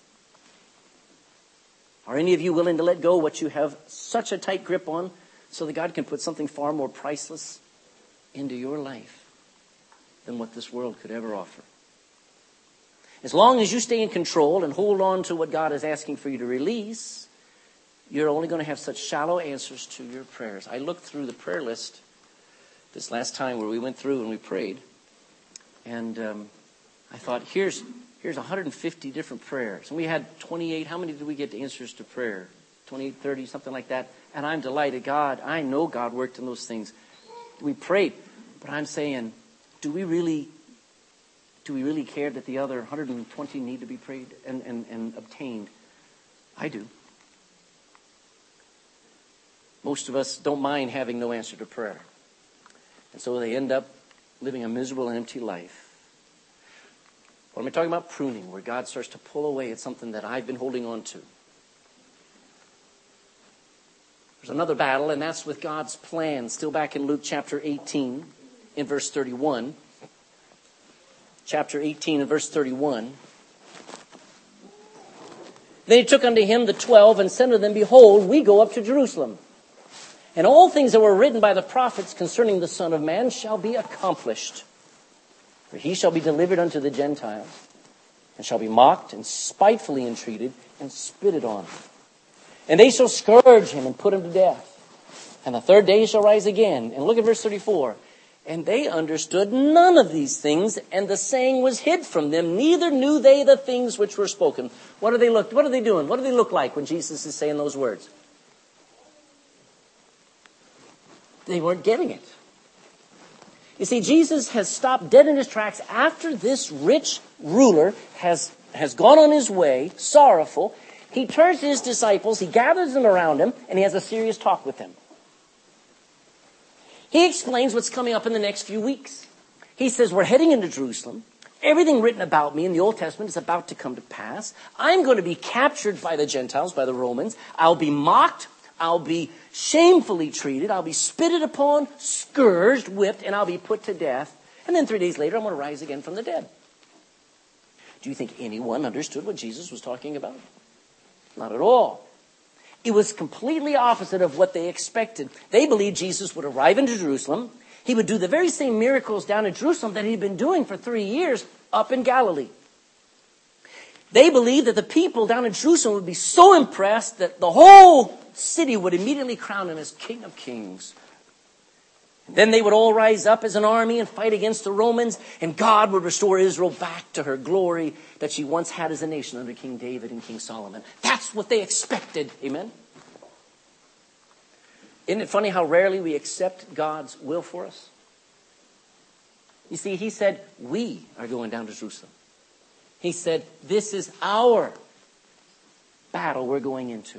Are any of you willing to let go what you have such a tight grip on so that God can put something far more priceless into your life than what this world could ever offer? As long as you stay in control and hold on to what God is asking for you to release, you're only going to have such shallow answers to your prayers. I looked through the prayer list this last time where we went through and we prayed. And I thought, here's 150 different prayers. And we had 28. How many did we get answers to prayer? 28, 30, something like that. And I'm delighted. God, I know God worked in those things. We prayed. But I'm saying, do we really care that the other 120 need to be prayed and obtained? I do. Most of us don't mind having no answer to prayer. And so they end up living a miserable and empty life. What am I talking about? Pruning, where God starts to pull away at something that I've been holding on to. There's another battle, and that's with God's plan. Still back in Luke chapter 18, in verse 31. chapter 18 and verse 31. Then he took unto him the 12 and said unto them, Behold, we go up to Jerusalem. And all things that were written by the prophets concerning the Son of Man shall be accomplished. For he shall be delivered unto the Gentiles, and shall be mocked and spitefully entreated and spitted on. And they shall scourge him and put him to death. And the third day he shall rise again. And look at verse 34. And they understood none of these things, and the saying was hid from them. Neither knew they the things which were spoken. What are they doing? What do they look like when Jesus is saying those words? They weren't getting it. You see, Jesus has stopped dead in his tracks after this rich ruler has gone on his way, sorrowful. He turns to his disciples, he gathers them around him, and he has a serious talk with them. He explains what's coming up in the next few weeks. He says, we're heading into Jerusalem. Everything written about me in the Old Testament is about to come to pass. I'm going to be captured by the Gentiles, by the Romans. I'll be mocked. I'll be shamefully treated. I'll be spitted upon, scourged, whipped, and I'll be put to death. And then 3 days later, I'm going to rise again from the dead. Do you think anyone understood what Jesus was talking about? Not at all. It was completely opposite of what they expected. They believed Jesus would arrive into Jerusalem. He would do the very same miracles down in Jerusalem that he'd been doing for 3 years up in Galilee. They believed that the people down in Jerusalem would be so impressed that the whole city would immediately crown him as King of Kings. And then they would all rise up as an army and fight against the Romans, and God would restore Israel back to her glory that she once had as a nation under King David and King Solomon. That's what they expected. Amen? Isn't it funny how rarely we accept God's will for us? You see, he said, we are going down to Jerusalem. He said, this is our battle we're going into.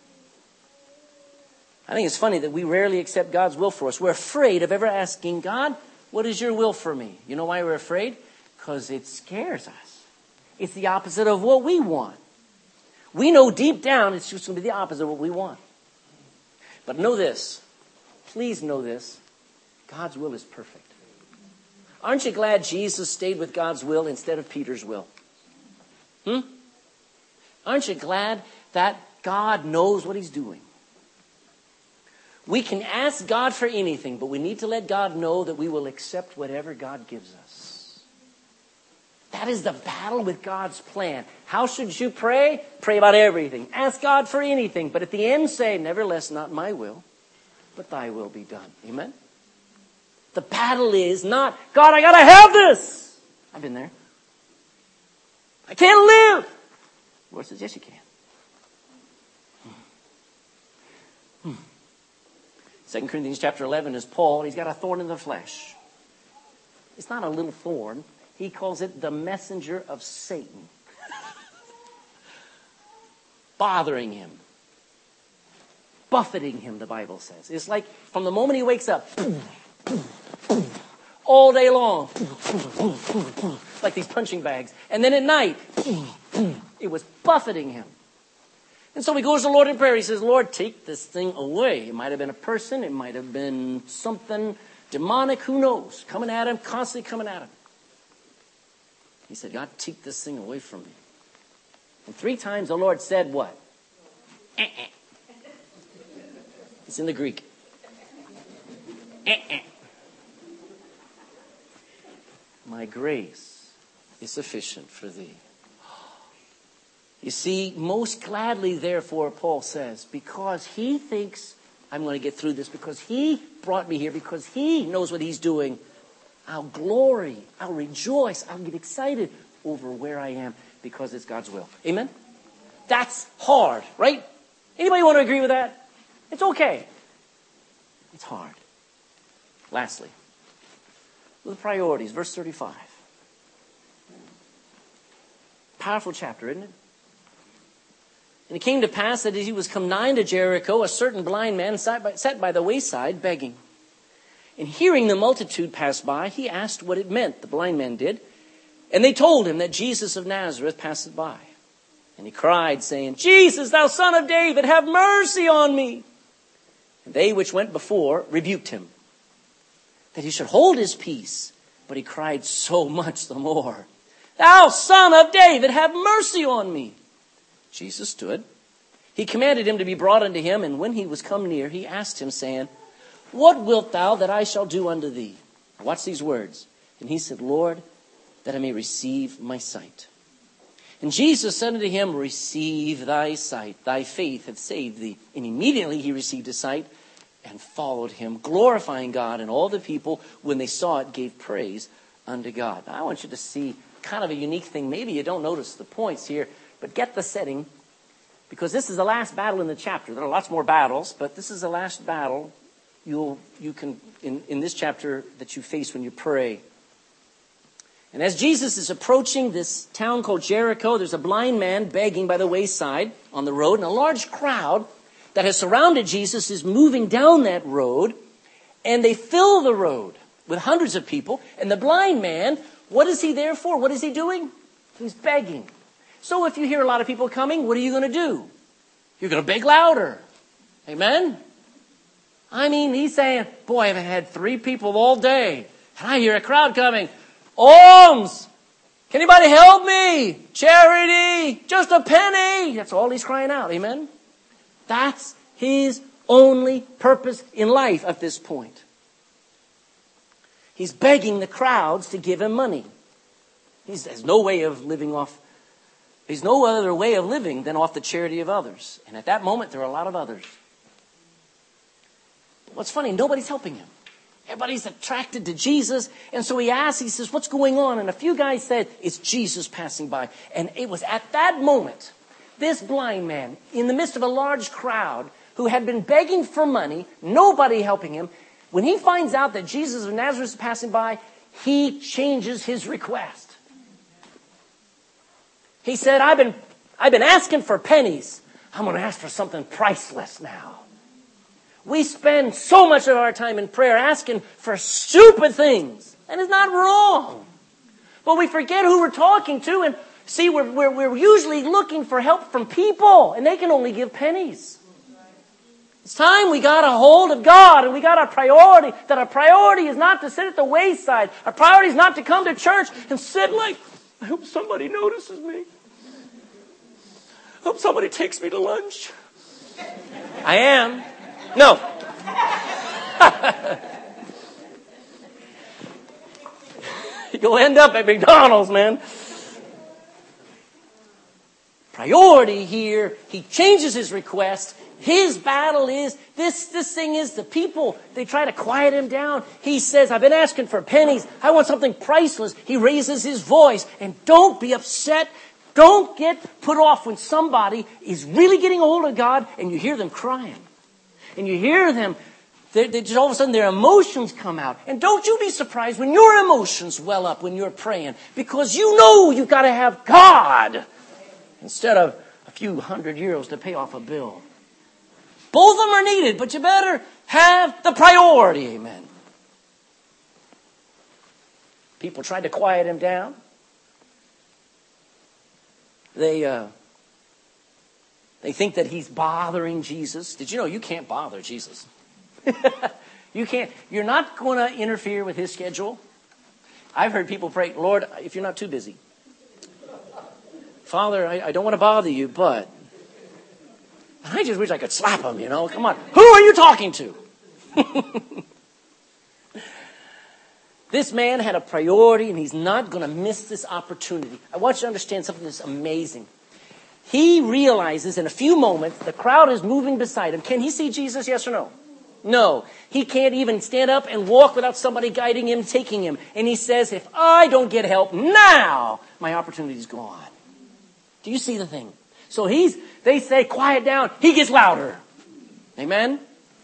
I think it's funny that we rarely accept God's will for us. We're afraid of ever asking God, what is your will for me? You know why we're afraid? Because it scares us. It's the opposite of what we want. We know deep down it's just going to be the opposite of what we want. But know this. Please know this. God's will is perfect. Aren't you glad Jesus stayed with God's will instead of Peter's will? Aren't you glad that God knows what he's doing? We can ask God for anything, but we need to let God know that we will accept whatever God gives us. That is the battle with God's plan. How should you pray? Pray about everything. Ask God for anything, but at the end say, nevertheless, not my will, but thy will be done. Amen? The battle is not, God, I gotta have this. I've been there. I can't live. The Lord says, yes, you can. 2 Corinthians chapter 11 is Paul. He's got a thorn in the flesh. It's not a little thorn. He calls it the messenger of Satan. Bothering him. Buffeting him, the Bible says. It's like from the moment he wakes up, all day long, like these punching bags. And then at night, it was buffeting him. And so he goes to the Lord in prayer. He says, Lord, take this thing away. It might have been a person. It might have been something demonic. Who knows? Coming at him, constantly coming at him. He said, God, take this thing away from me. And 3 times the Lord said what? It's in the Greek. My grace is sufficient for thee. You see, most gladly, therefore, Paul says, because he thinks I'm going to get through this, because he brought me here, because he knows what he's doing, I'll glory, I'll rejoice, I'll get excited over where I am, because it's God's will. Amen? That's hard, right? Anybody want to agree with that? It's okay. It's hard. Lastly, the priorities, verse 35. Powerful chapter, isn't it? And it came to pass that as he was come nigh to Jericho, a certain blind man sat by the wayside begging. And hearing the multitude pass by, he asked what it meant, the blind man did. And they told him that Jesus of Nazareth passed by. And he cried, saying, Jesus, thou son of David, have mercy on me. And they which went before rebuked him, that he should hold his peace. But he cried so much the more, "Thou Son of David, have mercy on me." Jesus stood. He commanded him to be brought unto him, and when he was come near, he asked him, saying, "What wilt thou that I shall do unto thee?" Watch these words. And he said, "Lord, that I may receive my sight." And Jesus said unto him, "Receive thy sight. Thy faith hath saved thee." And immediately he received his sight and followed him, glorifying God. And all the people, when they saw it, gave praise unto God. Now, I want you to see kind of a unique thing. Maybe you don't notice the points here, but get the setting, because this is the last battle in the chapter. There are lots more battles, but this is the last battle you can in this chapter that you face when you pray. And as Jesus is approaching this town called Jericho, there's a blind man begging by the wayside on the road, and a large crowd that has surrounded Jesus is moving down that road, and they fill the road with hundreds of people. And the blind man, what is he there for? What is he doing? He's begging. So if you hear a lot of people coming, what are you going to do? You're going to beg louder. Amen? I mean, he's saying, boy, I've had 3 people all day, and I hear a crowd coming. Alms! Can anybody help me? Charity! Just a penny! That's all he's crying out. Amen? That's his only purpose in life at this point. He's begging the crowds to give him money. There's no way of living off. There's no other way of living than off the charity of others. And at that moment, there are a lot of others. What's funny, nobody's helping him. Everybody's attracted to Jesus. And so he says, "What's going on?" And a few guys said, "It's Jesus passing by." And it was at that moment, this blind man, in the midst of a large crowd who had been begging for money, nobody helping him, when he finds out that Jesus of Nazareth is passing by, he changes his request. He said, I've been asking for pennies. I'm going to ask for something priceless now. We spend so much of our time in prayer asking for stupid things. And it's not wrong. But we forget who we're talking to. And see, we're usually looking for help from people. And they can only give pennies. It's time we got a hold of God. And we got our priority. That our priority is not to sit at the wayside. Our priority is not to come to church and sit like, I hope somebody notices me. I hope somebody takes me to lunch. I am. No. You'll end up at McDonald's, man. Priority here, he changes his request. His battle is, this thing is the people. They try to quiet him down. He says, I've been asking for pennies. I want something priceless. He raises his voice. And don't be upset. Don't get put off when somebody is really getting a hold of God and you hear them crying. And you hear them, they just all of a sudden their emotions come out. And don't you be surprised when your emotions well up when you're praying. Because you know you've got to have God instead of a few €100 to pay off a bill. Both of them are needed, but you better have the priority. Amen. People tried to quiet him down. They think that he's bothering Jesus. Did you know you can't bother Jesus? You can't. You're not going to interfere with his schedule. I've heard people pray, Lord, if you're not too busy. Father, I don't want to bother you, but I just wish I could slap him, you know. Come on. Who are you talking to? This man had a priority, and he's not going to miss this opportunity. I want you to understand something that's amazing. He realizes in a few moments the crowd is moving beside him. Can he see Jesus, yes or no? No. He can't even stand up and walk without somebody guiding him, taking him. And he says, if I don't get help now, my opportunity is gone. Do you see the thing? So they say, quiet down. He gets louder. Amen?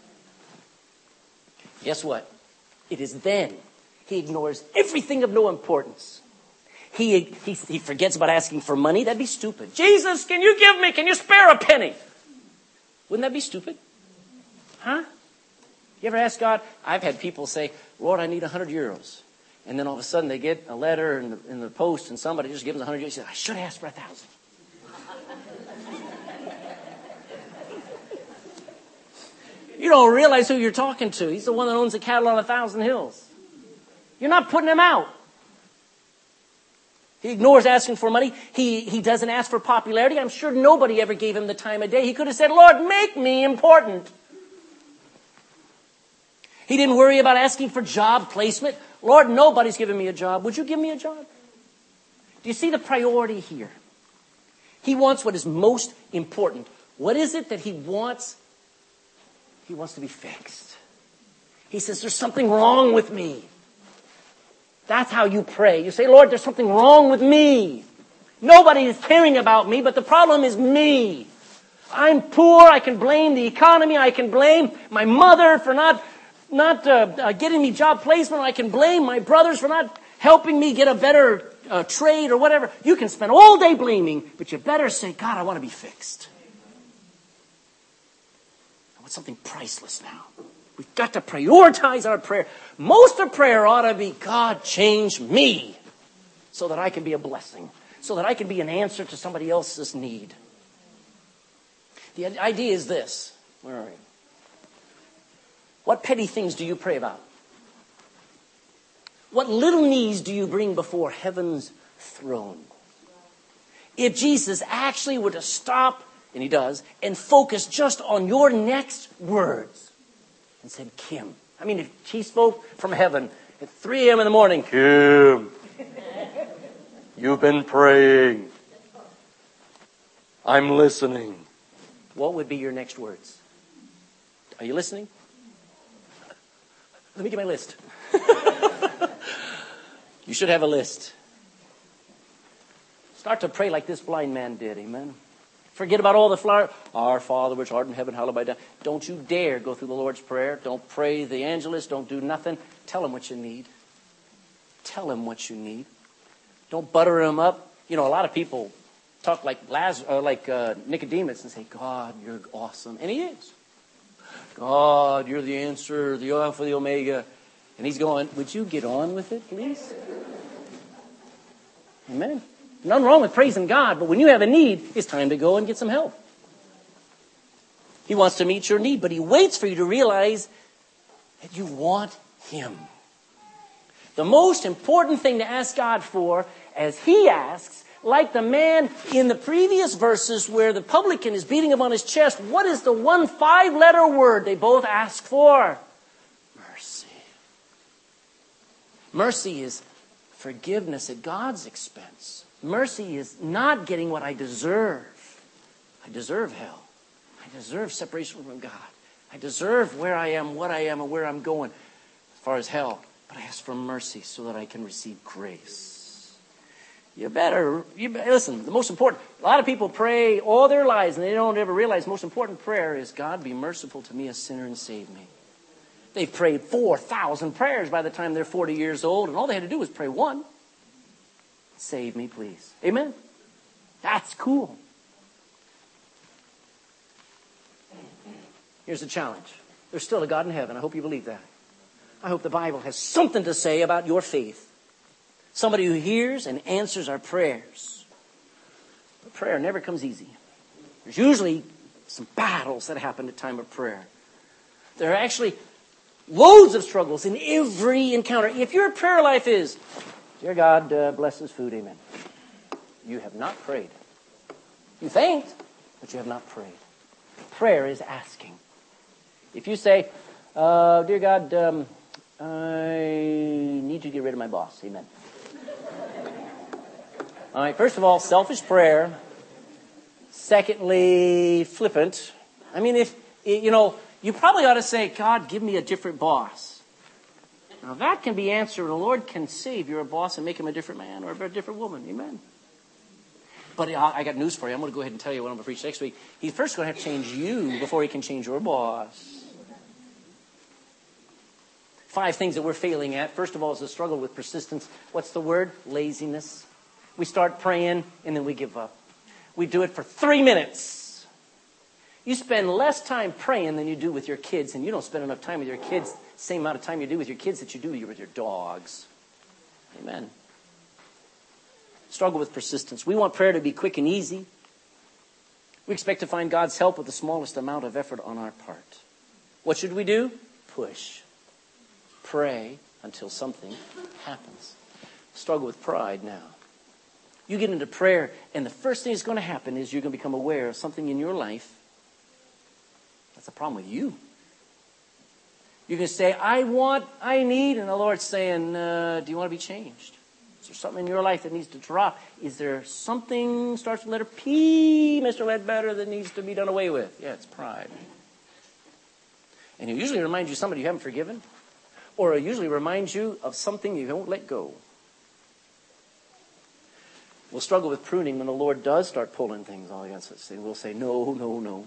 Guess what? It is then he ignores everything of no importance. He forgets about asking for money. That'd be stupid. Jesus, can you spare a penny? Wouldn't that be stupid? Huh? You ever ask God? I've had people say, Lord, I need €100. And then all of a sudden they get a letter in the post and somebody just gives them €100. He says, I should have asked for 1,000. You don't realize who you're talking to. He's the one that owns the cattle on 1,000 hills. You're not putting him out. He ignores asking for money. He doesn't ask for popularity. I'm sure nobody ever gave him the time of day. He could have said, Lord, make me important. He didn't worry about asking for job placement. Lord, nobody's giving me a job. Would you give me a job? Do you see the priority here? He wants what is most important. What is it that he wants? He wants to be fixed. He says, there's something wrong with me. That's how you pray. You say, Lord, there's something wrong with me. Nobody is caring about me, but the problem is me. I'm poor. I can blame the economy. I can blame my mother for not getting me job placement. I can blame my brothers for not helping me get a better trade or whatever. You can spend all day blaming, but you better say, God, I want to be fixed. I want something priceless now. We've got to prioritize our prayer. Most of prayer ought to be, God, change me so that I can be a blessing, so that I can be an answer to somebody else's need. The idea is this. Where are we? What petty things do you pray about? What little needs do you bring before heaven's throne? If Jesus actually were to stop, and he does, and focus just on your next words, and said, Kim. I mean, if he spoke from heaven at 3 a.m. in the morning, Kim, you've been praying. I'm listening. What would be your next words? Are you listening? Let me get my list. You should have a list. Start to pray like this blind man did. Amen. Forget about all the flower. Our Father which art in heaven, hallowed be thy name. Don't you dare go through the Lord's Prayer. Don't pray the Angelus. Don't do nothing. Tell him what you need. Tell him what you need. Don't butter him up. You know, a lot of people talk like Nicodemus and say, God, you're awesome. And he is. God, you're the answer, the Alpha, the Omega. And he's going, would you get on with it, please? Amen. Nothing wrong with praising God, but when you have a need, it's time to go and get some help. He wants to meet your need, but he waits for you to realize that you want him. The most important thing to ask God for, as he asks, like the man in the previous verses where the publican is beating him on his chest, what is the one 5-letter word they both ask for? Mercy. Mercy is forgiveness at God's expense. Mercy is not getting what I deserve. I deserve hell. I deserve separation from God. I deserve where I am, what I am, and where I'm going as far as hell. But I ask for mercy so that I can receive grace. You better listen, the most important, a lot of people pray all their lives and they don't ever realize the most important prayer is, God, be merciful to me, a sinner, and save me. They've prayed 4,000 prayers by the time they're 40 years old, and all they had to do was pray one. Save me, please. Amen? That's cool. Here's the challenge. There's still a God in heaven. I hope you believe that. I hope the Bible has something to say about your faith. Somebody who hears and answers our prayers. But prayer never comes easy. There's usually some battles that happen at time of prayer. There are actually loads of struggles in every encounter. If your prayer life is, dear God, bless this food, amen. You have not prayed. You thanked, but you have not prayed. Prayer is asking. If you say, dear God, I need to get rid of my boss, amen. All right, first of all, selfish prayer. Secondly, flippant. I mean, you probably ought to say, God, give me a different boss. Now that can be answered. The Lord can save your boss and make him a different man or a different woman. Amen. But I got news for you. I'm going to go ahead and tell you what I'm going to preach next week. He's first going to have to change you before he can change your boss. 5 things that we're failing at. First of all is the struggle with persistence. What's the word? Laziness. We start praying and then we give up. We do it for 3 minutes. You spend less time praying than you do with your kids, and you don't spend enough time with your kids, same amount of time you do with your kids that you do with your dogs. Amen. Struggle with persistence. We want prayer to be quick and easy. We expect to find God's help with the smallest amount of effort on our part. What should we do? Push. Pray until something happens. Struggle with pride now. You get into prayer, and the first thing that's going to happen is you're going to become aware of something in your life that's a problem with you. You're going to say, I need, and the Lord's saying, do you want to be changed? Is there something in your life that needs to drop? Is there something, starts with letter P, Mr. Ledbetter, that needs to be done away with? Yeah, it's pride. And he'll usually remind you of somebody you haven't forgiven, or he'll usually remind you of something you won't let go. We'll struggle with pruning when the Lord does start pulling things all against us. And we'll say, no, no, no.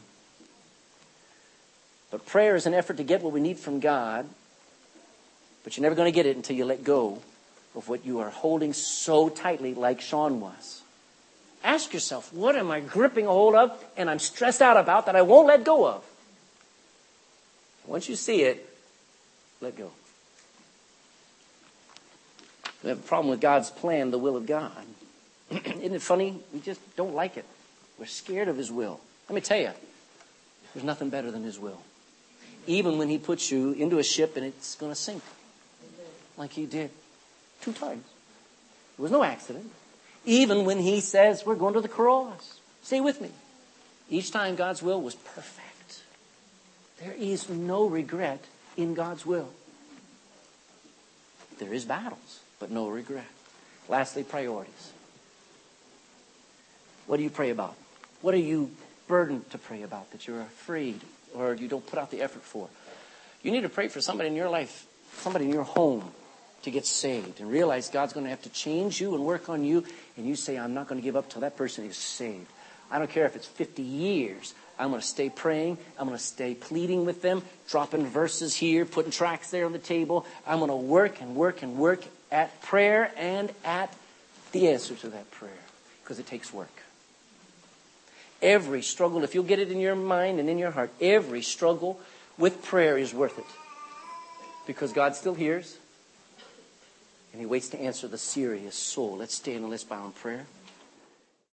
But prayer is an effort to get what we need from God, but you're never going to get it until you let go of what you are holding so tightly like Sean was. Ask yourself, what am I gripping a hold of and I'm stressed out about that I won't let go of? Once you see it, let go. We have a problem with God's plan, the will of God. Isn't it funny? We just don't like it. We're scared of His will. Let me tell you, there's nothing better than His will. Even when He puts you into a ship and it's going to sink, like He did 2 times. It was no accident. Even when He says, we're going to the cross. Stay with me. Each time God's will was perfect. There is no regret in God's will. There is battles, but no regret. Lastly, priorities. What do you pray about? What are you burdened to pray about that you're afraid or you don't put out the effort for? You need to pray for somebody in your life, somebody in your home to get saved and realize God's going to have to change you and work on you. And you say, I'm not going to give up till that person is saved. I don't care if it's 50 years. I'm going to stay praying. I'm going to stay pleading with them, dropping verses here, putting tracts there on the table. I'm going to work and work and work at prayer and at the answer to that prayer because it takes work. Every struggle, if you'll get it in your mind and in your heart, every struggle with prayer is worth it. Because God still hears. And He waits to answer the serious soul. Let's stand and let's bow in prayer.